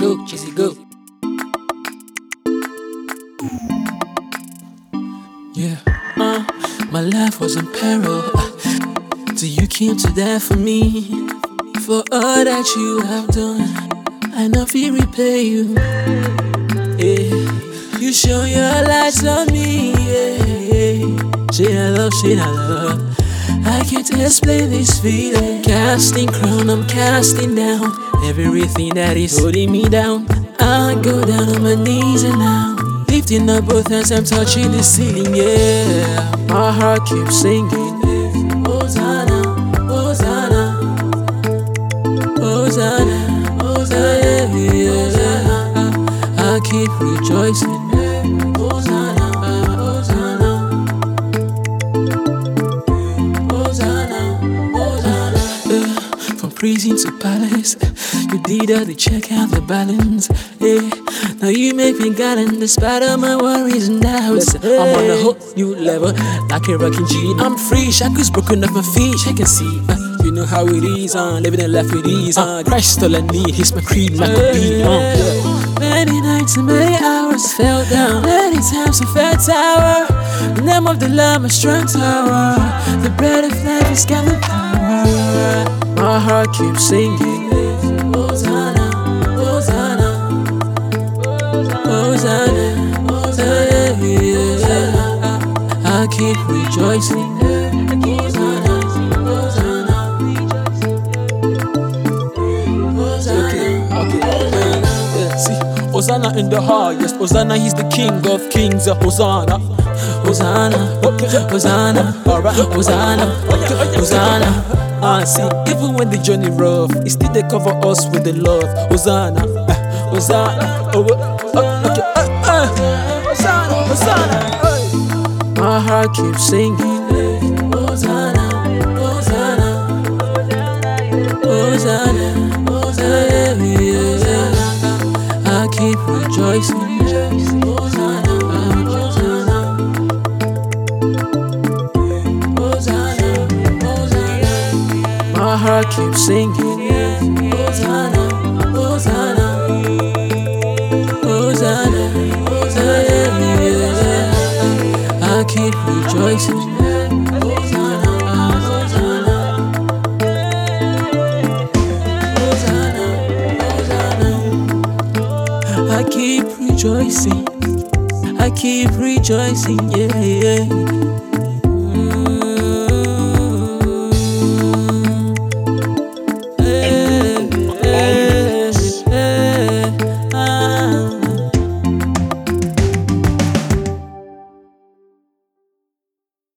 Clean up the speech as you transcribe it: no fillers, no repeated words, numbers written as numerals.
go. Yeah, my life was in peril till you came to die for me. For all that you have done, I know if you repay you. Yeah, you show your light on me. Yeah, shit I love. I can't explain this feeling. Casting crown, I'm casting down everything that is holding me down. I go down on my knees and now, lifting up both hands, I'm touching the ceiling. Yeah, my heart keeps singing. Hosanna, Hosanna, Hosanna, Hosanna. Yeah, I keep rejoicing. Hosanna, Hosanna, Hosanna, Hosanna. From prison to palace, you did all to check out the balance. Yeah, now you make me gallant despite all my worries and doubts. I'm on a whole new level, like a rocking G. I'm free, shackles broken off my feet. Check and see, you know how it is. Living a life with ease. Christ all I need, He's my creed, my beat. Many nights and many hours fell down. Many times I fell tower. The name of the Lord, my strong tower. The bread of life is got the power. My heart keeps singing. Hosanna, Hosanna, Hosanna, Hosanna. Yeah, I keep rejoicing. Hosanna, Hosanna, Hosanna. See, Hosanna in the highest. Hosanna, He's the King of Kings. Hosanna, Hosanna, Hosanna, alright, Hosanna, Hosanna. See, even when the journey rough, He still they cover us with the love. Hosanna, Hosanna, Hosanna, Hosanna. My heart keeps singing. Hosanna, Hosanna, Hosanna, Hosanna. Yeah, I keep rejoicing. Hosanna, Hosanna, Hosanna, Hosanna. My heart keeps singing. Hosanna, Hosanna, Hosanna, Hosanna. Yeah, I keep rejoicing. Hosanna, Hosanna, Hosanna, Hosanna. I keep rejoicing. I keep rejoicing. Yeah, yeah.